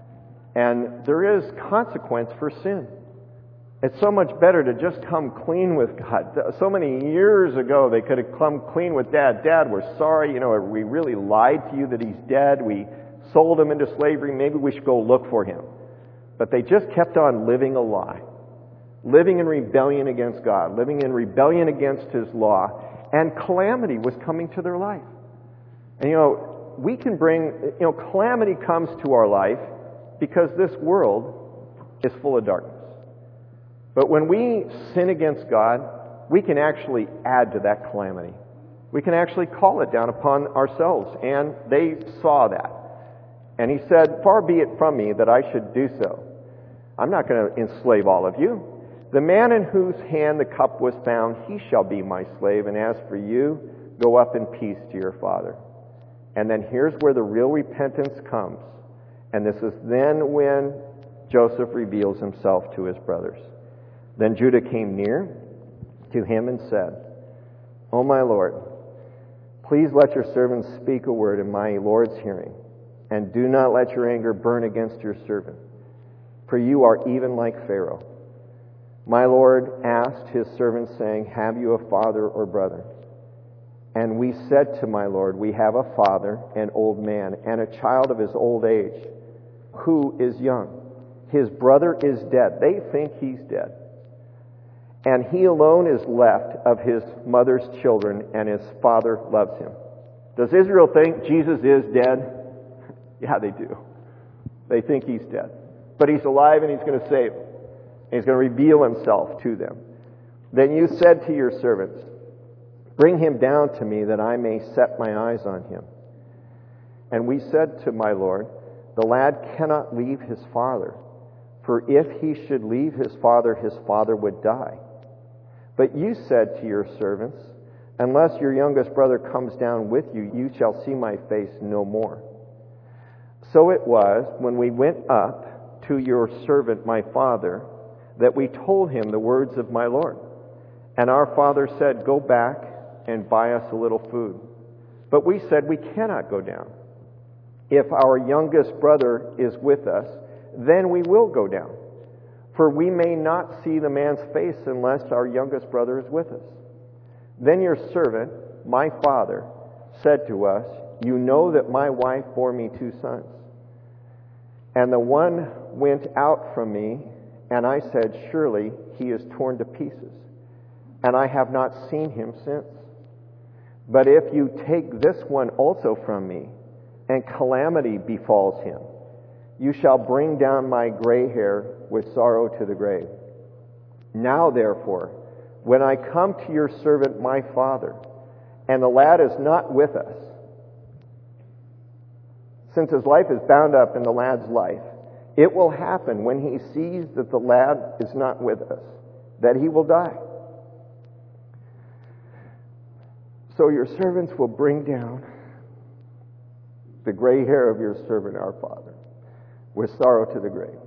and there is consequence for sin. It's so much better to just come clean with God. So many years ago, they could have come clean with Dad. Dad, we're sorry. You know, we really lied to you that he's dead. We sold him into slavery. Maybe we should go look for him. But they just kept on living a lie. Living in rebellion against God. Living in rebellion against his law. And calamity was coming to their life. And you know, we can bring, you know, calamity comes to our life because this world is full of darkness. But when we sin against God, we can actually add to that calamity. We can actually call it down upon ourselves. And they saw that. And he said, far be it from me that I should do so. I'm not going to enslave all of you. The man in whose hand the cup was found, he shall be my slave. And as for you, go up in peace to your father. And then here's where the real repentance comes. And this is then when Joseph reveals himself to his brothers. Then Judah came near to him and said, O my Lord, please let your servant speak a word in my Lord's hearing, and do not let your anger burn against your servant, for you are even like Pharaoh. My Lord asked his servant, saying, have you a father or brother? And we said to my Lord, we have a father, an old man, and a child of his old age, who is young. His brother is dead. They think he's dead. And he alone is left of his mother's children, and his father loves him. Does Israel think Jesus is dead? Yeah, they do. They think he's dead. But he's alive, and he's going to save them. And he's going to reveal himself to them. Then you said to your servants, bring him down to me that I may set my eyes on him. And we said to my Lord, the lad cannot leave his father, for if he should leave his father, his father would die. But you said to your servants, unless your youngest brother comes down with you, you shall see my face no more. So it was, when we went up to your servant my father, that we told him the words of my Lord. And our father said, go back and buy us a little food. But we said, we cannot go down. If our youngest brother is with us, then we will go down. For we may not see the man's face unless our youngest brother is with us. Then your servant, my father, said to us, you know that my wife bore me two sons. And the one went out from me, and I said, surely he is torn to pieces. And I have not seen him since. But if you take this one also from me, and calamity befalls him, you shall bring down my gray hair with sorrow to the grave. Now, therefore, when I come to your servant my father, and the lad is not with us, since his life is bound up in the lad's life, it will happen when he sees that the lad is not with us, that he will die. So your servants will bring down the gray hair of your servant our father, with sorrow to the grave.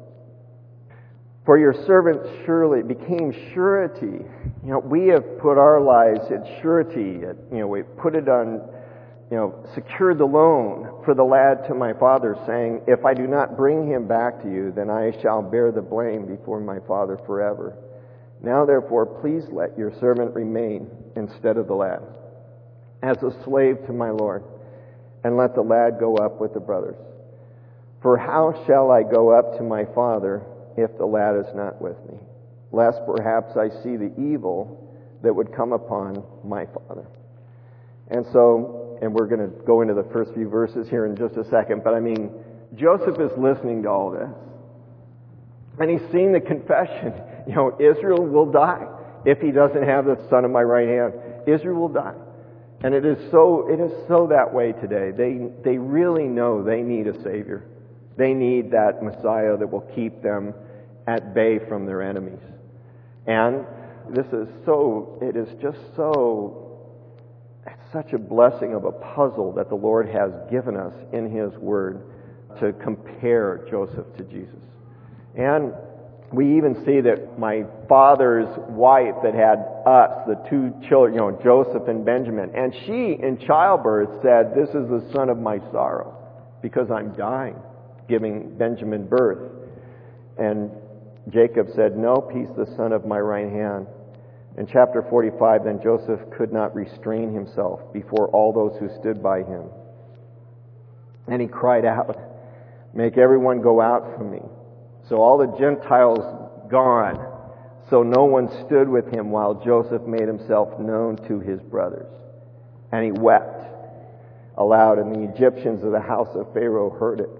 For your servant surely became surety. You know, we have put our lives at surety. At, you know, we put it on, you know, secured the loan for the lad to my father, saying, if I do not bring him back to you, then I shall bear the blame before my father forever. Now therefore, please let your servant remain instead of the lad, as a slave to my lord, and let the lad go up with the brothers. For how shall I go up to my father if the lad is not with me, lest perhaps I see the evil that would come upon my father? And so, and we're going to go into the first few verses here in just a second, but I mean, Joseph is listening to all this, and he's seeing the confession. You know, Israel will die if he doesn't have the son of my right hand. Israel will die. And it is so, it is so that way today. They, they really know they need a Savior. They need that Messiah that will keep them at bay from their enemies. And this is so, it is just so, it's such a blessing of a puzzle that the Lord has given us in His Word to compare Joseph to Jesus. And we even see that my father's wife that had us, the two children, you know, Joseph and Benjamin, and she in childbirth said, this is the son of my sorrow, because I'm dying, giving Benjamin birth. And Jacob said, no, he's the son of my right hand. In chapter forty-five, then Joseph could not restrain himself before all those who stood by him. And he cried out, make everyone go out from me. So all the Gentiles gone, so no one stood with him while Joseph made himself known to his brothers. And he wept aloud, and the Egyptians of the house of Pharaoh heard it.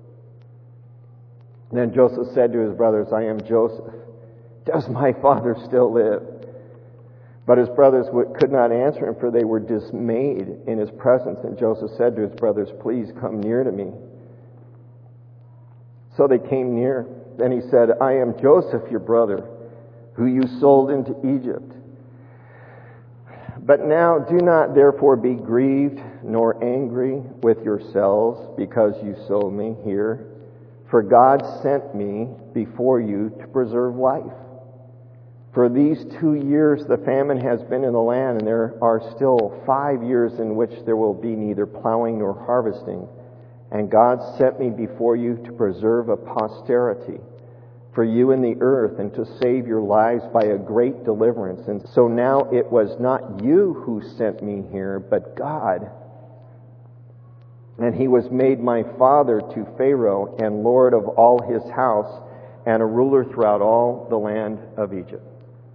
Then Joseph said to his brothers, I am Joseph. Does my father still live? But his brothers could not answer him, for they were dismayed in his presence. And Joseph said to his brothers, please come near to me. So they came near. Then he said, I am Joseph, your brother, who you sold into Egypt. But now do not therefore be grieved nor angry with yourselves because you sold me here. For God sent me before you to preserve life. For these two years the famine has been in the land, and there are still five years in which there will be neither plowing nor harvesting. And God sent me before you to preserve a posterity for you in the earth, and to save your lives by a great deliverance. And so now it was not you who sent me here, but God. And he was made my father to Pharaoh, and lord of all his house, and a ruler throughout all the land of Egypt.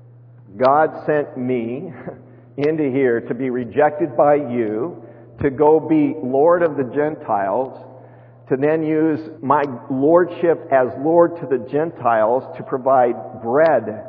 God sent me into here to be rejected by you, to go be Lord of the Gentiles, to then use my lordship as Lord to the Gentiles to provide bread,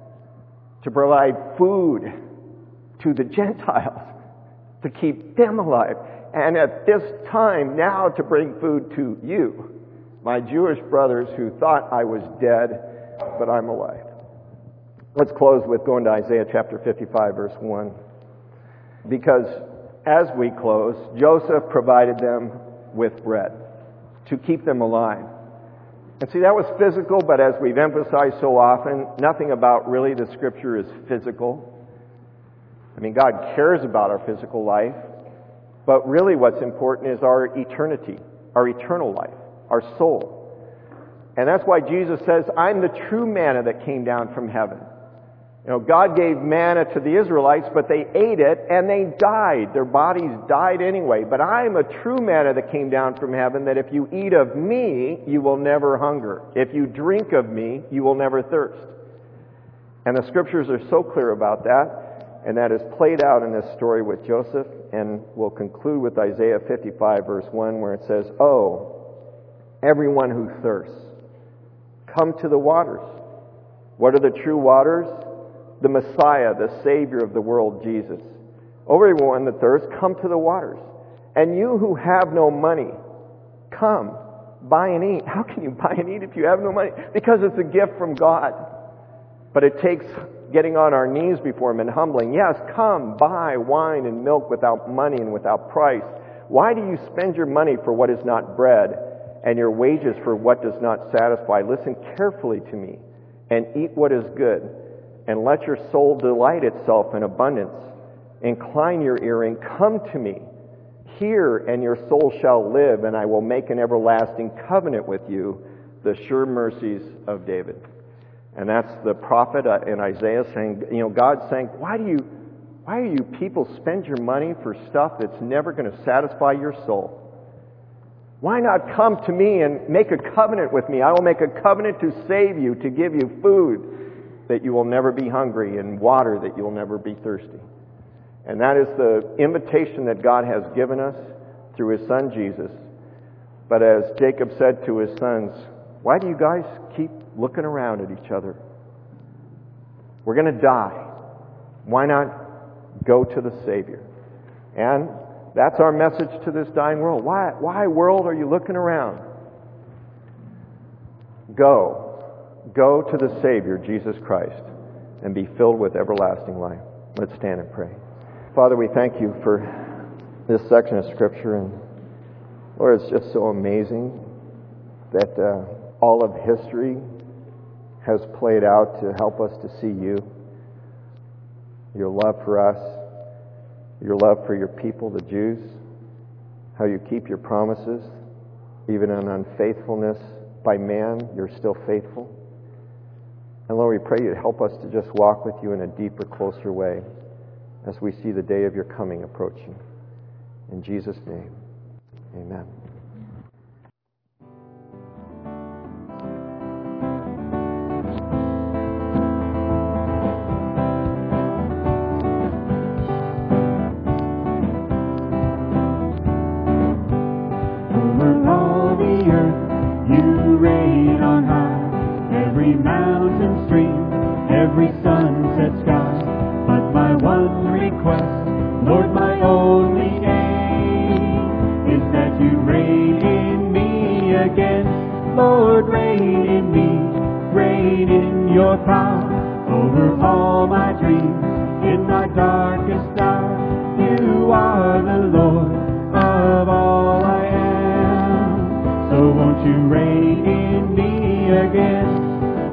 to provide food to the Gentiles, to keep them alive. And at this time now to bring food to you, my Jewish brothers who thought I was dead, but I'm alive. Let's close with going to Isaiah chapter fifty-five, verse one. Because as we close, Joseph provided them with bread to keep them alive. And see, that was physical, but as we've emphasized so often, nothing about really the Scripture is physical. I mean, God cares about our physical life, but really what's important is our eternity, our eternal life, our soul. And that's why Jesus says, I'm the true manna that came down from heaven. You know, God gave manna to the Israelites, but they ate it and they died. Their bodies died anyway. But I am a true manna that came down from heaven, that if you eat of me, you will never hunger. If you drink of me, you will never thirst. And the Scriptures are so clear about that, and that is played out in this story with Joseph. And we'll conclude with Isaiah fifty-five, verse one, where it says, Oh, everyone who thirsts, come to the waters. What are the true waters? The Messiah, the Savior of the world, Jesus. Oh, everyone that thirsts, come to the waters. And you who have no money, come, buy and eat. How can you buy and eat if you have no money? Because it's a gift from God. But it takes getting on our knees before Him and humbling. Yes, come, buy wine and milk without money and without price, Why do you spend your money for what is not bread, and your wages for what does not satisfy? Listen carefully to me, and eat what is good, and let your soul delight itself in abundance. Incline your ear and come to me. Hear, and your soul shall live, and I will make an everlasting covenant with you, the sure mercies of David. And that's the prophet in Isaiah saying, you know, God's saying, why do you, why do you people spend your money for stuff that's never going to satisfy your soul? Why not come to me and make a covenant with me? I will make a covenant to save you, to give you food that you will never be hungry, and water that you will never be thirsty. And that is the invitation that God has given us through His Son Jesus. But as Jacob said to his sons, why do you guys keep looking around at each other? We're going to die. Why not go to the Savior? And that's our message to this dying world. Why, why, world, are you looking around? Go. Go to the Savior, Jesus Christ, and be filled with everlasting life. Let's stand and pray. Father, we thank you for this section of Scripture. And Lord, it's just so amazing that uh, all of history has played out to help us to see you, your love for us, your love for your people, the Jews, how you keep your promises, even in unfaithfulness by man, you're still faithful. And Lord, we pray you to help us to just walk with you in a deeper, closer way as we see the day of your coming approaching. In Jesus' name, amen. Over all the earth you reign on high, every mountain, stream, every sunset sky. But my one request, Lord, my only aim, is that you reign in me again. Lord, reign in me, reign in your power, over all my dreams, in my darkest hour. You are the Lord of all I am. So won't you reign in me again?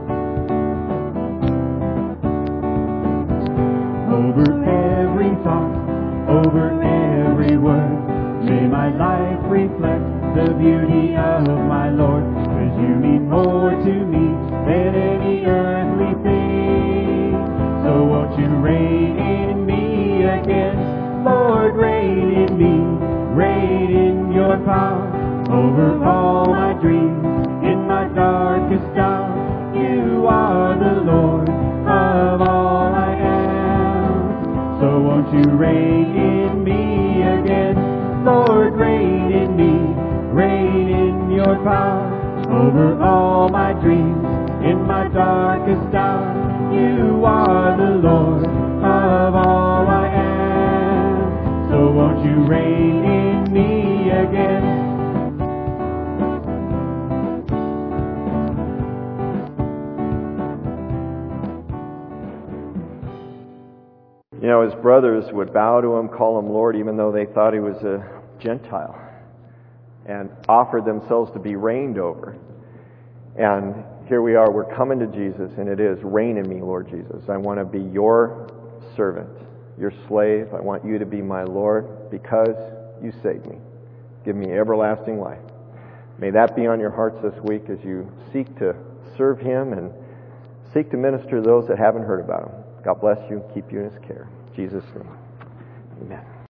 Over every thought, over every word, may my life reflect the beauty of my Lord. 'Cause you mean more to me than any earthly thing. So won't you reign in me again? Lord, reign in me, reign in your power, over all my dreams, in my darkest hour. You are the Lord of all I am. So won't you reign in me again? Lord, reign in me, reign in your power, over all my dreams, in my darkest hour. You are the Lord of all I am. So won't you reign in me again? You know, his brothers would bow to him, call him Lord, even though they thought he was a Gentile, and offered themselves to be reigned over. And here we are, we're coming to Jesus, and it is, reign in me, Lord Jesus. I want to be your servant, your slave. I want you to be my Lord because you saved me. Give me everlasting life. May that be on your hearts this week as you seek to serve him and seek to minister to those that haven't heard about him. God bless you and keep you in his care. In Jesus' name, amen.